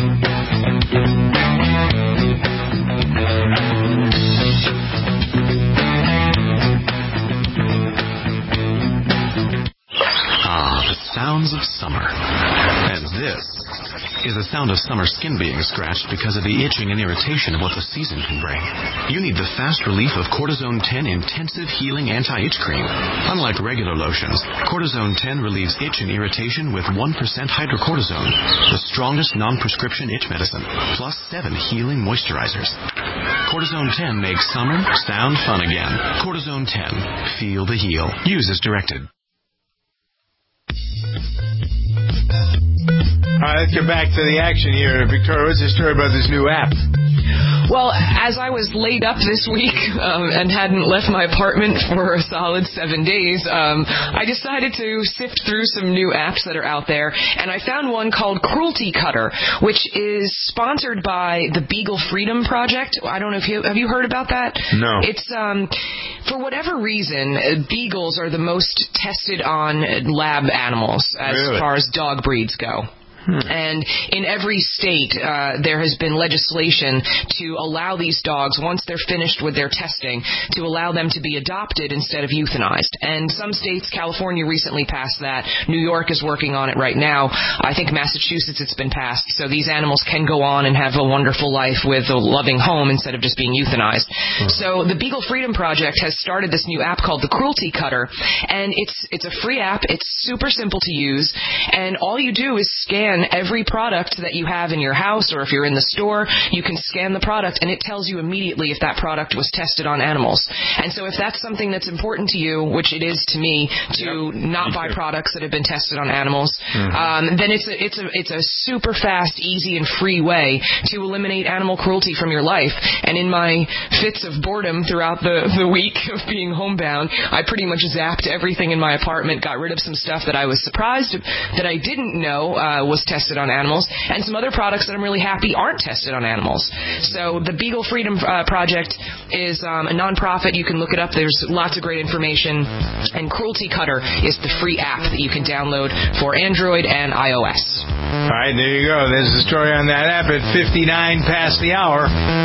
Ah, the sounds of summer. And this is the sound of summer skin being scratched because of the itching and irritation of what the season can bring. You need the fast relief of Cortisone ten Intensive Healing Anti-Itch Cream. Unlike regular lotions, Cortisone ten relieves itch and irritation with one percent hydrocortisone, the strongest non-prescription itch medicine, plus seven healing moisturizers. Cortisone ten makes summer sound fun again. Cortisone ten. Feel the heal. Use as directed. All right, let's get back to the action here. Victoria, what's the story about this new app? Well, as I was laid up this week um, and hadn't left my apartment for a solid seven days, um, I decided to sift through some new apps that are out there, and I found one called Cruelty Cutter, which is sponsored by the Beagle Freedom Project. I don't know if you have you heard about that? No. It's um, for whatever reason, beagles are the most tested on lab animals as Really? far as dog breeds go. Hmm. And in every state, uh, there has been legislation to allow these dogs, once they're finished with their testing, to allow them to be adopted instead of euthanized. And some states, California recently passed that. New York is working on it right now. I think Massachusetts it's been passed. So these animals can go on and have a wonderful life with a loving home instead of just being euthanized. Hmm. So the Beagle Freedom Project has started this new app called the Cruelty Cutter. And it's, it's a free app. It's super simple to use. And all you do is scan every product that you have in your house, or if you're in the store, you can scan the product and it tells you immediately if that product was tested on animals. And so if that's something that's important to you, which it is to me, to yep. not buy products that have been tested on animals, mm-hmm. um, then it's a, it's a it's a super fast, easy, and free way to eliminate animal cruelty from your life. And in my fits of boredom throughout the, the week of being homebound, I pretty much zapped everything in my apartment, got rid of some stuff that I was surprised that I didn't know uh, was tested on animals, and some other products that I'm really happy aren't tested on animals. So the Beagle Freedom uh, Project is um, a non-profit. You can look it up. There's lots of great information. And Cruelty Cutter is the free app that you can download for Android and iOS. All right, there you go. There's the story on that app at fifty-nine past the hour.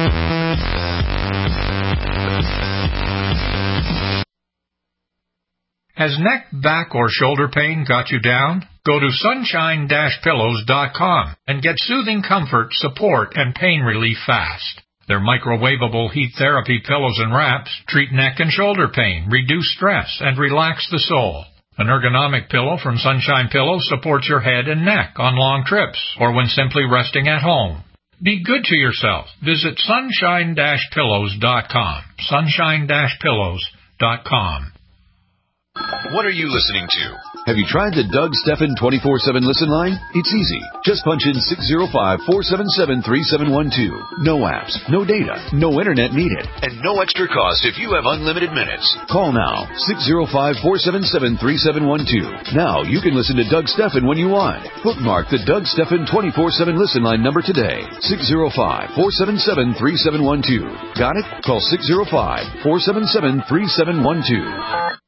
Has neck, back, or shoulder pain got you down? Go to sunshine dash pillows dot com and get soothing comfort, support, and pain relief fast. Their microwavable heat therapy pillows and wraps treat neck and shoulder pain, reduce stress, and relax the soul. An ergonomic pillow from Sunshine Pillows supports your head and neck on long trips or when simply resting at home. Be good to yourself. Visit sunshine dash pillows dot com. sunshine dash pillows dot com. What are you listening to? Have you tried the Doug Stephan twenty-four seven listen line? It's easy. Just punch in six zero five, four seven seven, three seven one two. No apps, no data, no internet needed, and no extra cost if you have unlimited minutes. Call now, six zero five, four seven seven, three seven one two. Now you can listen to Doug Stephan when you want. Bookmark the Doug Stephan twenty-four seven listen line number today. six zero five, four seven seven, three seven one two. Got it? Call six zero five, four seven seven, three seven one two.